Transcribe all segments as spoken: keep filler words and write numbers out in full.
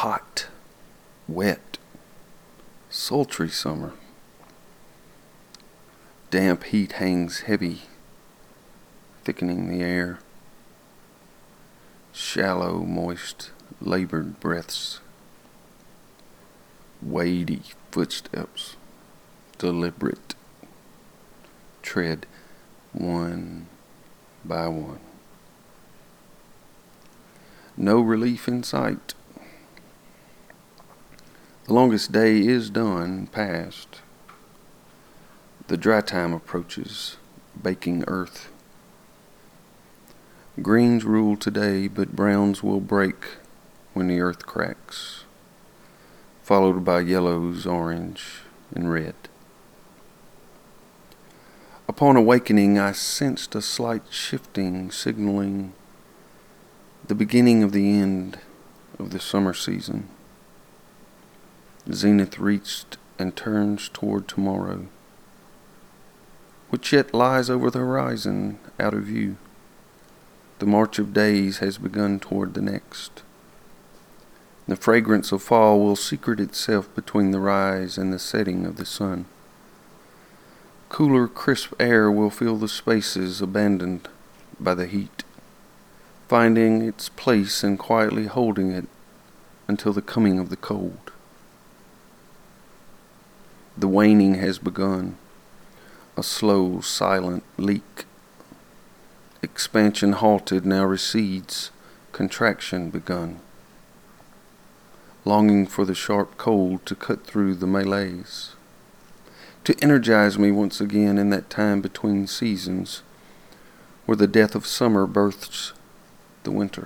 hot, wet, sultry summer. Damp heat hangs heavy, thickening the air. Shallow, moist, labored breaths. Weighty footsteps, deliberate. Tread one by one. No relief in sight. The longest day is done, past. The dry time approaches, baking earth. Greens rule today, but browns will break when the earth cracks, followed by yellows, orange, and red. Upon awakening, I sensed a slight shifting, signaling the beginning of the end of the summer season. Zenith reached and turns toward tomorrow, which yet lies over the horizon, out of view. The march of days has begun toward the next. The fragrance of fall will secret itself between the rise and the setting of the sun. Cooler, crisp air will fill the spaces abandoned by the heat, finding its place and quietly holding it until the coming of the cold. The waning has begun, a slow, silent leak. Expansion halted, now recedes, contraction begun. Longing for the sharp cold to cut through the malaise, to energize me once again in that time between seasons, where the death of summer births the winter.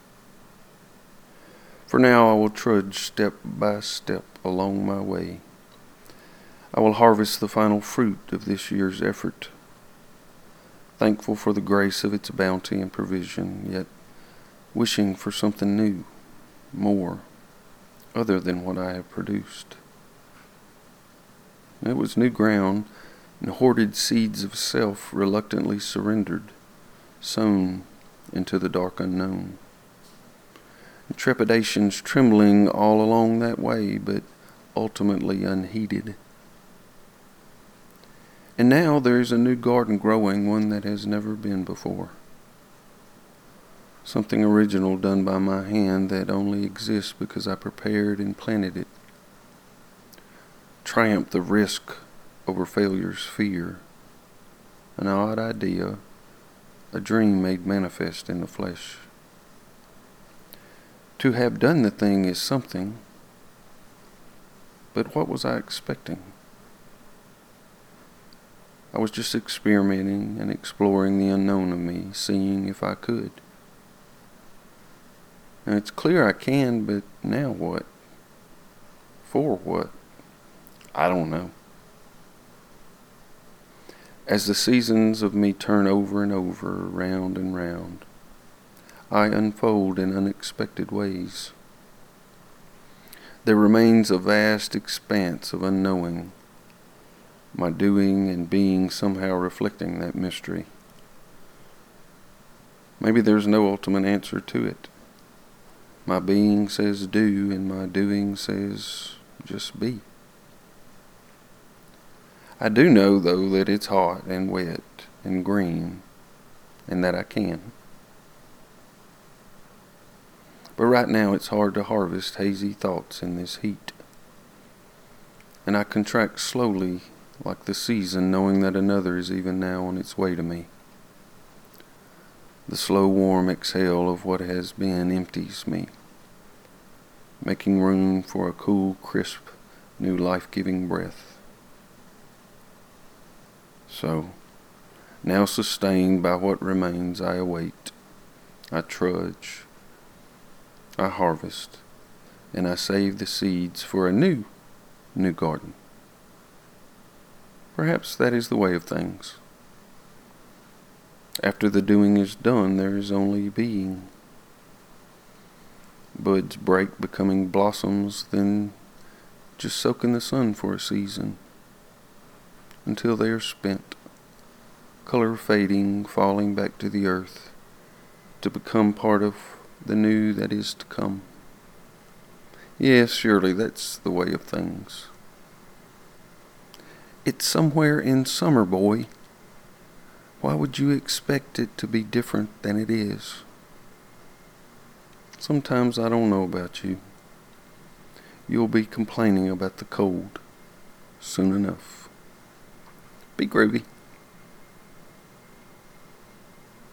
For now I will trudge step by step along my way. I will harvest the final fruit of this year's effort, thankful for the grace of its bounty and provision, yet wishing for something new, more, other than what I have produced. It was new ground, and hoarded seeds of self reluctantly surrendered, sown into the dark unknown. And trepidations trembling all along that way, but ultimately unheeded. And now there is a new garden growing, one that has never been before. Something original done by my hand that only exists because I prepared and planted it. Triumph of risk over failure's fear. An odd idea, a dream made manifest in the flesh. To have done the thing is something, but what was I expecting? I was just experimenting and exploring the unknown of me, seeing if I could. And it's clear I can, but now what? For what? I don't know. As the seasons of me turn over and over, round and round, I unfold in unexpected ways. There remains a vast expanse of unknowing, my doing and being somehow reflecting that mystery. Maybe there's no ultimate answer to it. My being says do, and my doing says just be. I do know, though, that it's hot and wet and green, and that I can. But right now it's hard to harvest hazy thoughts in this heat. And I contract slowly, like the season, knowing that another is even now on its way to me. The slow warm exhale of what has been empties me, making room for a cool, crisp, new life-giving breath. So, now sustained by what remains, I await, I trudge, I harvest, and I save the seeds for a new, new garden. Perhaps that is the way of things. After the doing is done, there is only being. Buds break, becoming blossoms, then just soak in the sun for a season, until they are spent, color fading, falling back to the earth, to become part of the new that is to come. Yes, surely that's the way of things. It's somewhere in summer, boy. Why would you expect it to be different than it is? Sometimes I don't know about you. You'll be complaining about the cold soon enough. Be groovy.